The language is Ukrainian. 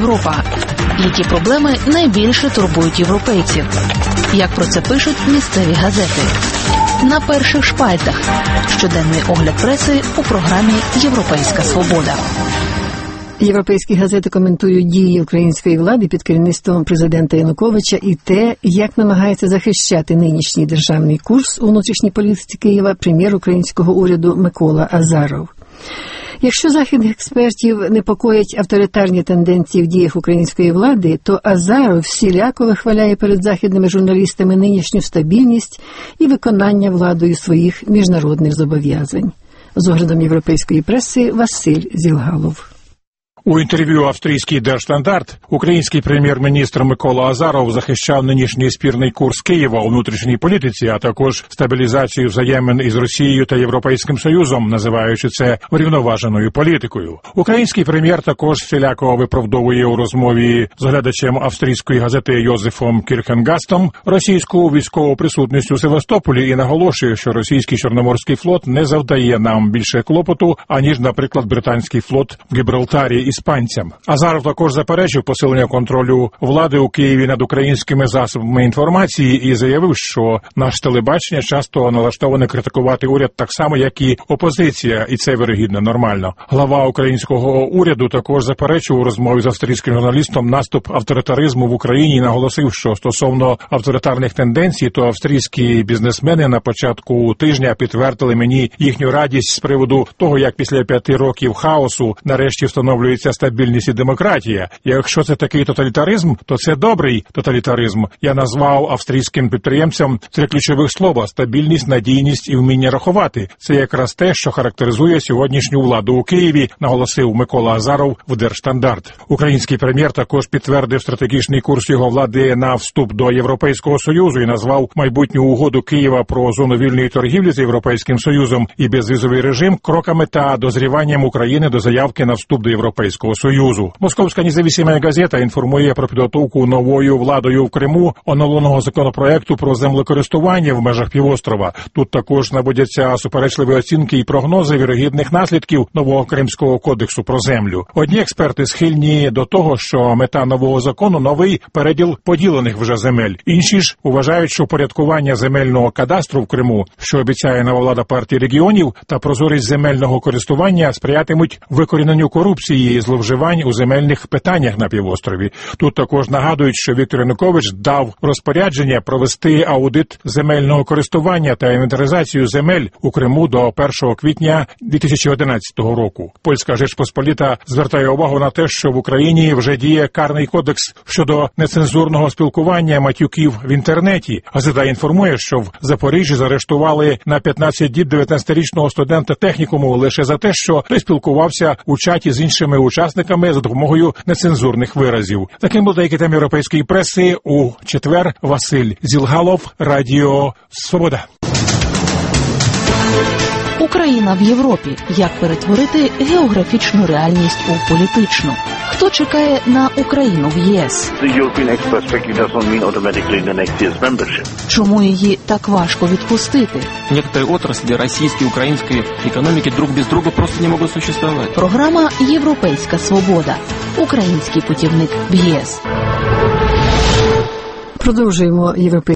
Європа? Які проблеми найбільше турбують європейців? Як про це пишуть місцеві газети? На перших шпальтах. Щоденний огляд преси у програмі «Європейська свобода». Європейські газети коментують дії української влади під керівництвом президента Януковича і те, як намагається захищати нинішній державний курс у внутрішній політиці Києва прем'єр українського уряду Микола Азаров. Якщо західних експертів непокоять авторитарні тенденції в діях української влади, то Азаров всіляко вихваляє перед західними журналістами нинішню стабільність і виконання владою своїх міжнародних зобов'язань. З оглядом європейської преси Василь Зілгалов. У інтерв'ю австрійський Держстандарт український прем'єр-міністр Микола Азаров захищав нинішній спірний курс Києва у внутрішній політиці, а також стабілізацію взаємин із Росією та Європейським Союзом, називаючи це врівноваженою політикою. Український прем'єр також всіляко виправдовує у розмові з глядачем австрійської газети Йозефом Кірхенгастом російську військову присутність у Севастополі і наголошує, що російський Чорноморський флот не завдає нам більше клопоту, аніж, наприклад, британський флот в Гібралтарі іспанцям. Азаров також заперечив посилення контролю влади у Києві над українськими засобами інформації і заявив, що наше телебачення часто налаштоване критикувати уряд так само, як і опозиція, і це вірогідно нормально. Глава українського уряду також заперечив у розмові з австрійським журналістом наступ авторитаризму в Україні і наголосив, що стосовно авторитарних тенденцій, то австрійські бізнесмени на початку тижня підтвердили мені їхню радість з приводу того, як після 5 років хаосу нарешті встановлюється стабільність і демократія. Якщо це такий тоталітаризм, то це добрий тоталітаризм. Я назвав австрійським підприємцям 3 ключових слова – стабільність, надійність і вміння рахувати. Це якраз те, що характеризує сьогоднішню владу у Києві, наголосив Микола Азаров в Держстандарт. Український прем'єр також підтвердив стратегічний курс його влади на вступ до Європейського Союзу і назвав майбутню угоду Києва про зону вільної торгівлі з Європейським Союзом і безвізовий режим кроками та дозріванням України до заявки на вступ до Європейського Союзу. Московська независима газета інформує про підготовку новою владою в Криму оновленого законопроекту про землекористування в межах півострова. Тут також наводяться суперечливі оцінки і прогнози вірогідних наслідків нового Кримського кодексу про землю. Одні експерти схильні до того, що мета нового закону – новий переділ поділених вже земель. Інші ж вважають, що упорядкування земельного кадастру в Криму, що обіцяє нова влада партії регіонів, та прозорість земельного користування сприятимуть викоріненню корупції і зловживань у земельних питаннях на півострові. Тут також нагадують, що Віктор Янукович дав розпорядження провести аудит земельного користування та інвентаризацію земель у Криму до 1 квітня 2011 року. Польська Жечпосполіта звертає увагу на те, що в Україні вже діє карний кодекс щодо нецензурного спілкування матюків в інтернеті. Газета інформує, що в Запоріжжі заарештували на 15 діб 19-річного студента технікуму лише за те, що той спілкувався у чаті з іншими учасниками за допомогою нецензурних виразів. Таким був деякий тем європейської преси у четвер. Василь Зілгалов, Радіо Свобода. Україна в Європі. Як перетворити географічну реальність у політичну? Хто чекає на Україну в ЄС? Чому її так важко відпустити? Некоторые отрасли российской и украинской экономики друг без друга просто не могут существовать. Програма «Європейська свобода». Український путівник в ЄС. Продовжуємо європейську